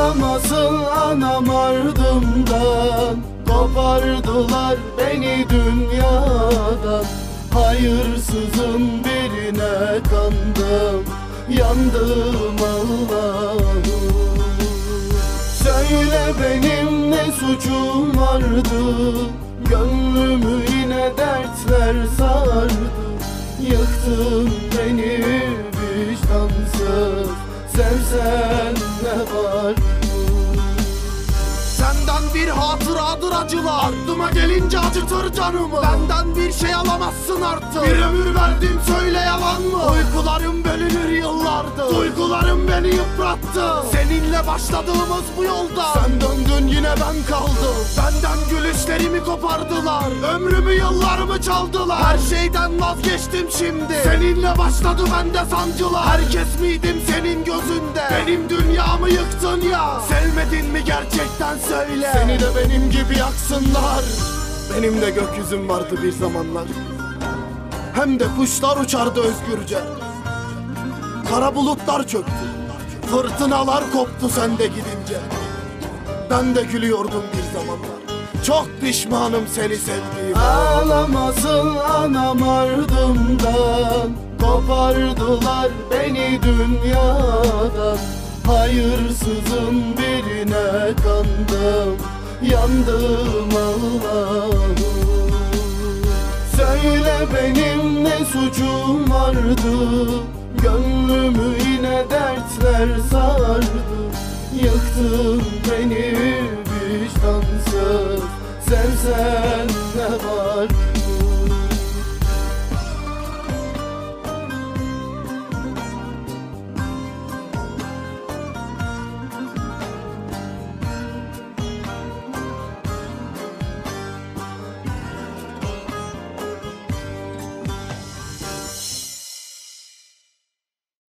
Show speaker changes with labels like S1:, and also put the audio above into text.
S1: Ağlamasın anam ardımdan, kopardılar beni dünyadan. Hayırsızın birine kandım, yandım Allah'ım. Söyle benim ne suçum vardı, gönlümü yine dertler sardı. Yıktın beni vicdansız, sevsen ne var?
S2: Senden bir hatıradır acılar, aklıma gelince acıtır canımı. Benden bir şey alamazsın artık, bir ömür verdim söyle yalan mı? Uykularım bölünür yıllardır, duygularım beni yıprattı. Seninle başladığımız bu yolda sen döndün yine ben kaldım. Benden gülüşlerimi kopardılar, ömrümü yıllarımı çaldılar. Her şeyden vazgeçtim şimdi, seninle başladı bende sancılar. Herkes miydim senin gözünde, benim dünyamı yıktın ya. Sevmedin mi gerçekten söyle, seni de benim gibi yaksınlar. Benim de gökyüzüm vardı bir zamanlar, hem de kuşlar uçardı özgürce. Kara bulutlar çöktü, fırtınalar koptu sen de gidince. Ben de gülüyordum bir zamanlar, çok pişmanım seni sevdiğime.
S1: Ağlamasın anam ardımdan, kopardılar beni dünyadan. Hayırsızın birine kandım, yandım Allah'ım. Söyle benim ne suçum vardı, gönlümü yine dertler sardı. Yıktın beni vicdansız, sevsen